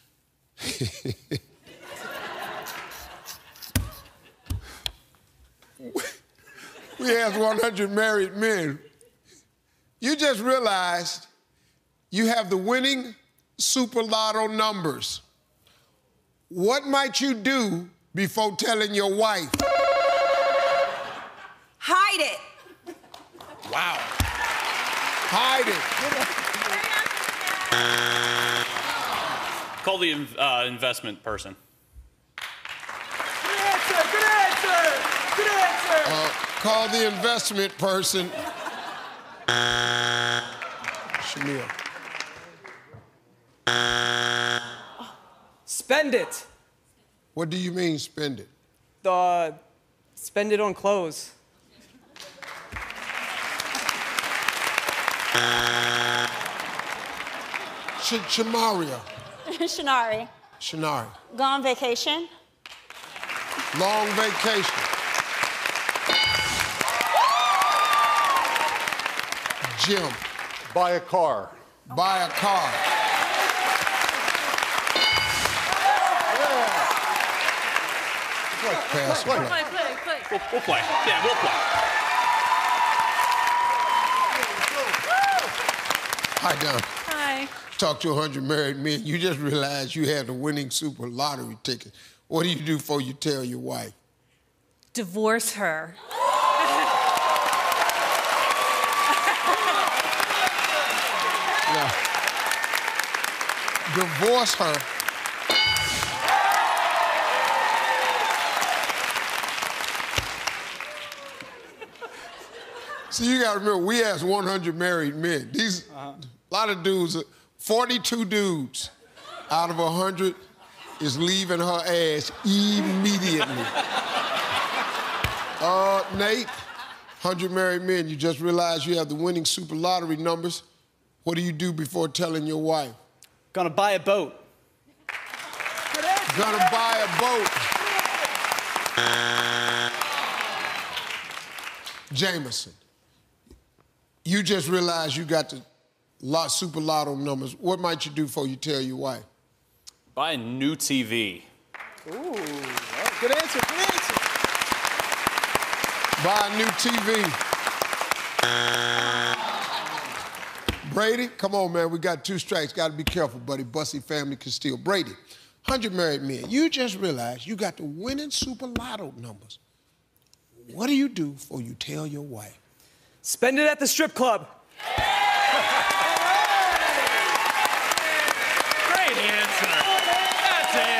We asked 100 married men. You just realized you have the winning Super Lotto numbers. What might you do before telling your wife? Hide it. Wow. Hide it. Call the investment person. Good answer. Good answer. Good answer. Call the investment person. Shamil. Spend it. What do you mean, spend it? Spend it on clothes. Shamaria. Shanari. Shanari. Go on vacation. Long vacation. Jim. Buy a car. Buy a car. Pass the play. We'll play. Yeah, we'll play. Hi, Don. Hi. Talk to 100 married men. You just realized you had the winning super lottery ticket. What do you do before you tell your wife? Divorce her. Yeah. Divorce her. So you got to remember, we asked 100 married men. These, a lot of dudes, 42 dudes out of 100 is leaving her ass immediately. Nate, 100 married men, you just realized you have the winning super lottery numbers. What do you do before telling your wife? Gonna buy a boat. Gonna buy a boat. Jameson, you just realized you got the super lotto numbers. What might you do before you tell your wife? Buy a new TV. Ooh, good answer, good answer. Buy a new TV. Brady, come on, man. We got 2 strikes. Got to be careful, buddy. Bussy family can steal. Brady, 100 married men. You just realized you got the winning super lotto numbers. What do you do before you tell your wife? Spend it at the strip club. Great answer. That's it.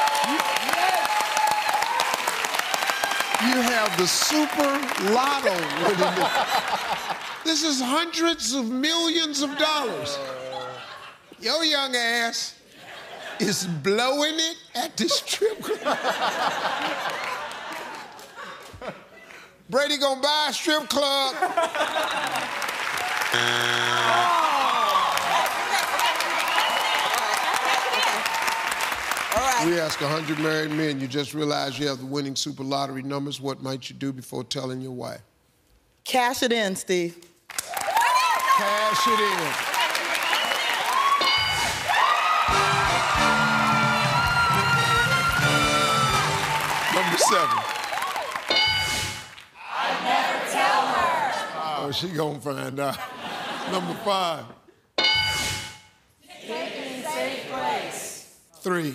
You have the super lotto winning. This is hundreds of millions of dollars. Your young ass is blowing it at the strip club. Brady gonna buy a strip club. All right. We ask 100 married men, you just realized you have the winning super lottery numbers. What might you do before telling your wife? Cash it in, Steve. Cash it in. Number 7. I'd never tell her. Oh, she gonna find out. Number 5. Taking safe place. 3.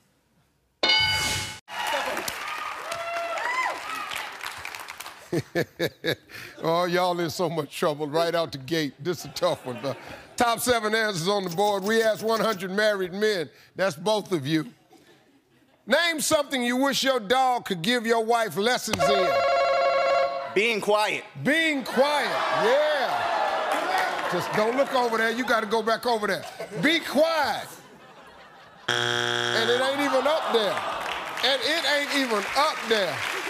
Oh, y'all in so much trouble right out the gate. This is a tough one. Top 7 answers on the board. We asked 100 married men. That's both of you. Name something you wish your dog could give your wife lessons in. Being quiet. Being quiet, yeah. Just don't look over there. You got to go back over there. Be quiet. And it ain't even up there. And it ain't even up there.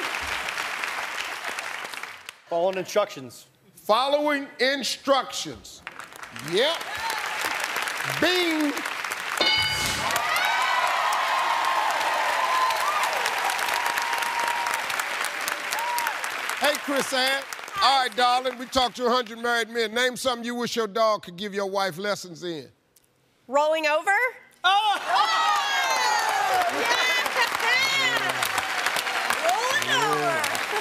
Following instructions. Following instructions. Yep. Bing. Hey, Chris Ann. All right, darling, we talked to 100 married men. Name something you wish your dog could give your wife lessons in. Rolling over? Oh! Rolling over.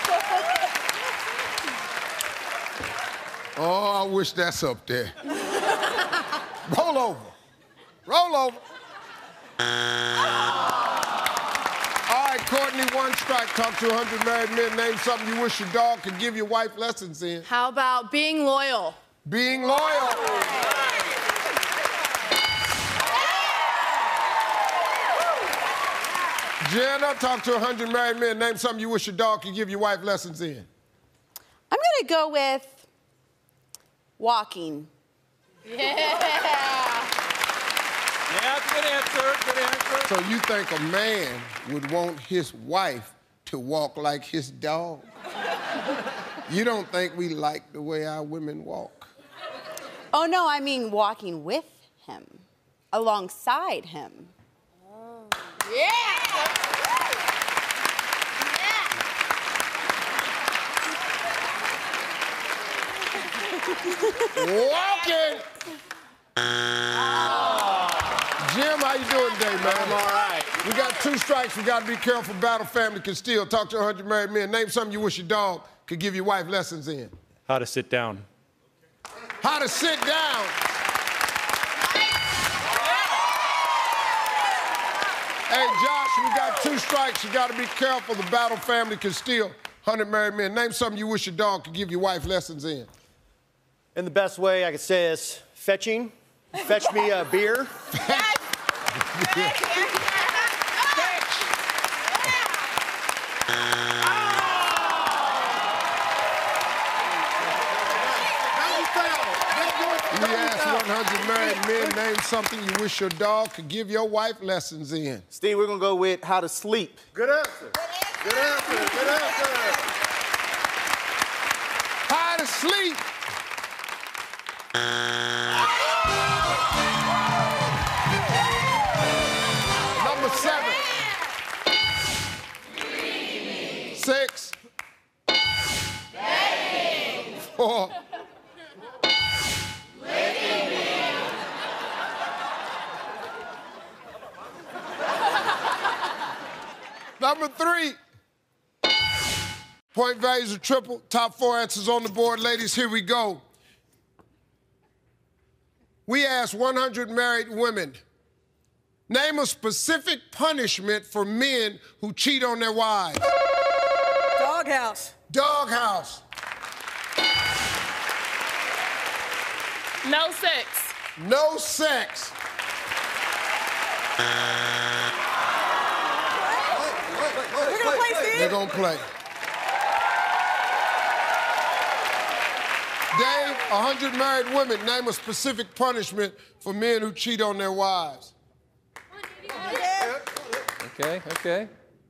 Oh, I wish that's up there. Roll over. Roll over. All right, Courtney, 1 strike. Talk to 100 married men. Name something you wish your dog could give your wife lessons in. How about being loyal? Being loyal. Jenna, talk to 100 married men. Name something you wish your dog could give your wife lessons in. I'm going to go with walking. Yeah. Yeah, good answer, good answer. So you think a man would want his wife to walk like his dog? You don't think we like the way our women walk? Oh, no, I mean walking with him, alongside him. Oh. Yeah! Walking! Jim, how you doing today, man? I'm all right. We got 2 strikes. We got to be careful. Battle family can steal. Talk to 100 married men. Name something you wish your dog could give your wife lessons in. How to sit down. How to sit down. Hey, Josh, we got 2 strikes. You got to be careful. The battle family can steal. 100 married men. Name something you wish your dog could give your wife lessons in. And the best way I could say is fetching. Fetch me a beer. We asked 100 married men, name something you wish your dog could give your wife lessons in. Steve, we're going to go with how to sleep. Good answer. Good answer. Good answer. How to sleep. Number 7. 6. 4. Number 3. Point values are triple. Top 4 answers on the board. Ladies, here we go. We asked 100 married women, name a specific punishment for men who cheat on their wives. Doghouse. Doghouse. No sex. No sex. They're gonna play, Steve? They're gonna play. Dave, 100 married women, name a specific punishment for men who cheat on their wives. Okay, okay.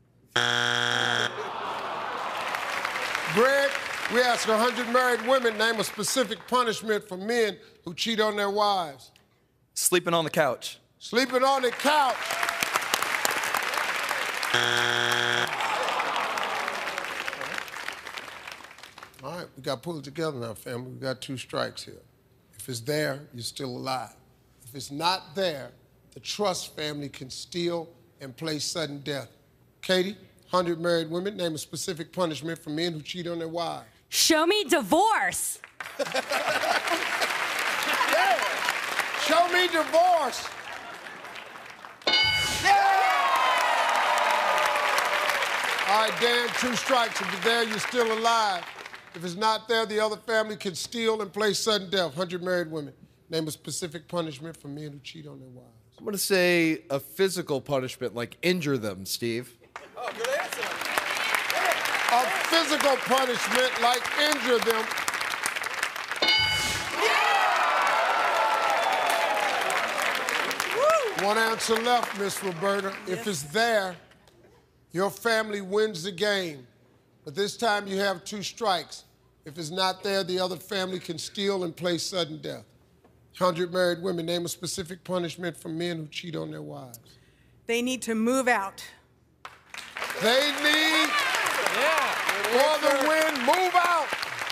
Greg, we ask 100 married women, name a specific punishment for men who cheat on their wives. Sleeping on the couch. Sleeping on the couch. All right, we got to pull it together now, family. We got 2 strikes here. If it's there, you're still alive. If it's not there, the Trust family can steal and play sudden death. Katie, 100 married women, name a specific punishment for men who cheat on their wives. Show me divorce. Yeah. Show me divorce. All right, Dan, 2 strikes. If it's there, you're still alive. If it's not there, the other family can steal and play sudden death. 100 married women. Name a specific punishment for men who cheat on their wives. I'm going to say a physical punishment, like injure them, Steve. Oh, good answer. A physical punishment, like injure them. Yeah. 1 answer left, Miss Roberta. Yes. If it's there, your family wins the game. But this time you have 2 strikes. If it's not there, the other family can steal and play sudden death. 100 married women, name a specific punishment for men who cheat on their wives. They need to move out. They need, for the win, move out.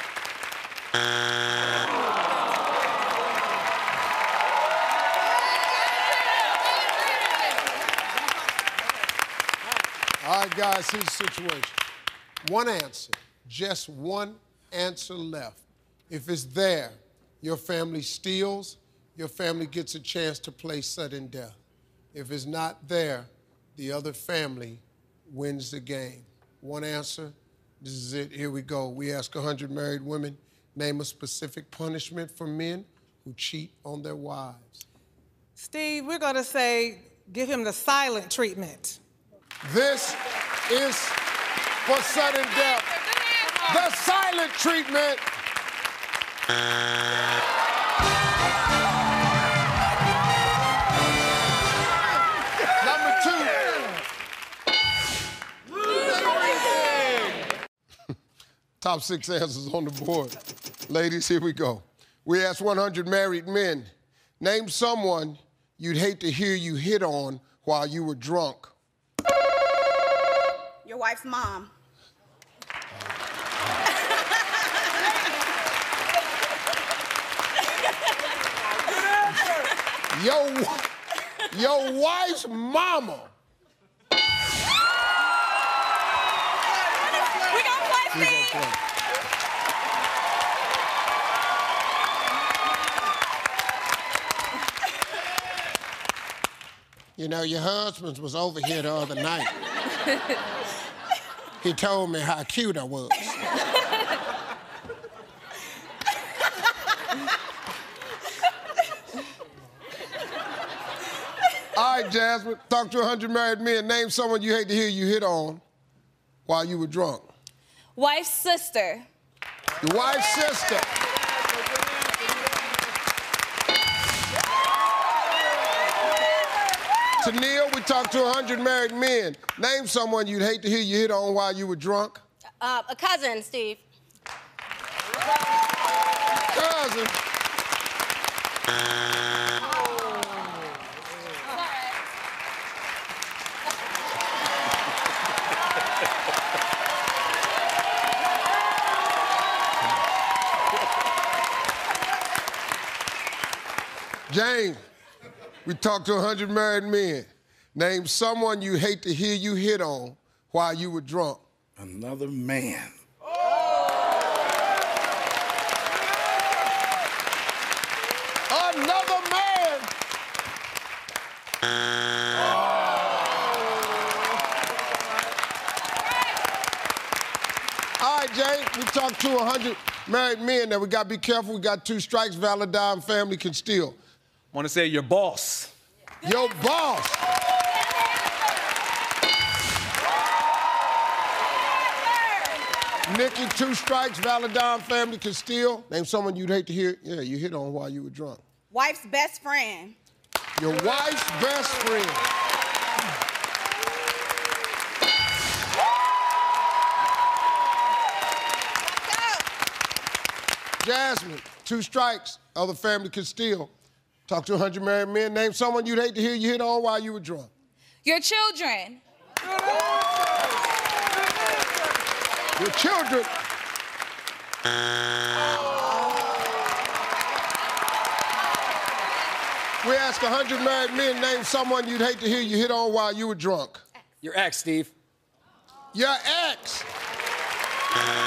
All right, guys, here's the situation. 1 answer, just 1 answer left. If it's there, your family steals, your family gets a chance to play sudden death. If it's not there, the other family wins the game. 1 answer, this is it, here we go. We ask 100 married women, name a specific punishment for men who cheat on their wives. Steve, we're gonna say, give him the silent treatment. This is for sudden death. The silent treatment. Number 2. Top 6 answers on the board. Ladies, here we go. We asked 100 married men, name someone you'd hate to hear you hit on while you were drunk. Your wife's mom. Your wife's mama. one. You know, your husband was over here the other night. He told me how cute I was. All right, Jasmine, talk to 100 married men. Name someone you hate to hear you hit on while you were drunk. Wife's sister. Your wife's sister. Tennille, we talked to 100 married men. Name someone you'd hate to hear you hit on while you were drunk. A cousin, Steve. Cousin. James, we talked to 100 married men. Name someone you hate to hear you hit on while you were drunk. Another man. Another man. All right, Jay, we talked to 100 married men that we got to be careful. We got 2 strikes, Valentine family can steal. I want to say your boss. Your boss. Nikki, 2 strikes, Valentine family can steal. Name someone you'd hate to hear. Yeah, you hit on while you were drunk. Wife's best friend. Your wife's best friend. Jasmine, 2 strikes, other family can steal. Talk to 100 married men. Name someone you'd hate to hear you hit on while you were drunk. Your children. Your children. We ask 100 married men, name someone you'd hate to hear you hit on while you were drunk. Your ex, Steve. Your ex.